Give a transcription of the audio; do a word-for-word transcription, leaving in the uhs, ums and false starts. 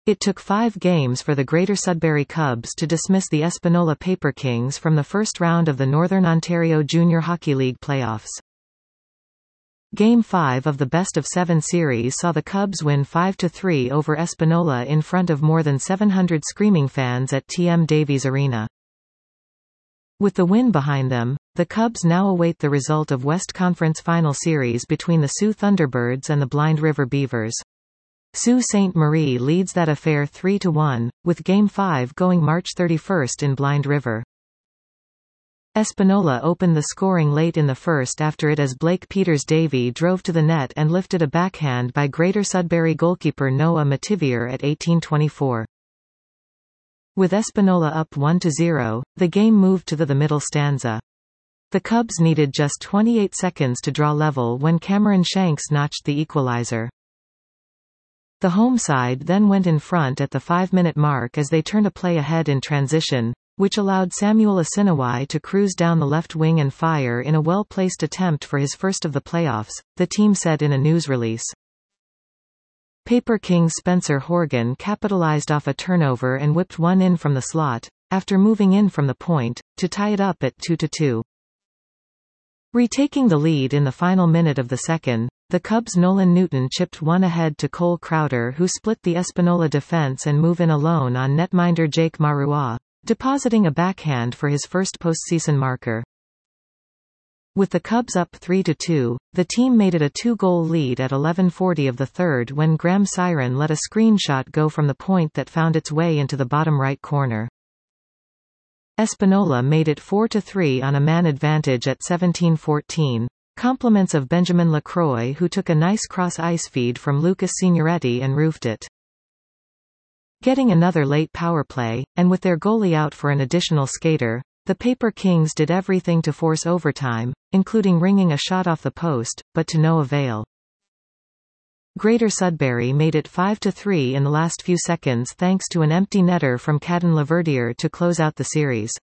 It took five games for the Greater Sudbury Cubs to dismiss the Espanola Paper Kings from the first round of the Northern Ontario Junior Hockey League playoffs. Game five of the best-of-seven series saw the Cubs win five to three over Espanola in front of more than seven hundred screaming fans at T M Davies Arena. With the win behind them, the Cubs now await the result of West Conference Final Series between the Sault Thunderbirds and the Blind River Beavers. Sault Ste. Marie leads that affair three to one, with Game five going March thirty-first in Blind River. Espanola opened the scoring late in the first after it as Blake Peters-Davy drove to the net and lifted a backhand by Greater Sudbury goalkeeper Noah Mativier at eighteen twenty-four. With Espanola up one to zero, the game moved to the, the middle stanza. The Cubs needed just twenty-eight seconds to draw level when Cameron Shanks notched the equalizer. The home side then went in front at the five-minute mark as they turned a play ahead in transition, which allowed Samuel Asinawai to cruise down the left wing and fire in a well-placed attempt for his first of the playoffs, the team said in a news release. Paper Kings' Spencer Horgan capitalized off a turnover and whipped one in from the slot, after moving in from the point, to tie it up at two to two. Retaking the lead in the final minute of the second, the Cubs' Nolan Newton chipped one ahead to Cole Crowder, who split the Espanola defense and move in alone on netminder Jake Marua, depositing a backhand for his first postseason marker. With the Cubs up three to two, the team made it a two-goal lead at eleven forty of the third when Graham Siren let a screenshot go from the point that found its way into the bottom right corner. Espanola made it four to three on a man advantage at seventeen fourteen. Compliments of Benjamin Lacroix, who took a nice cross-ice feed from Lucas Signoretti and roofed it. Getting another late power play, and with their goalie out for an additional skater, the Paper Kings did everything to force overtime, including ringing a shot off the post, but to no avail. Greater Sudbury made it five to three in the last few seconds thanks to an empty netter from Caden Laverdiere to close out the series.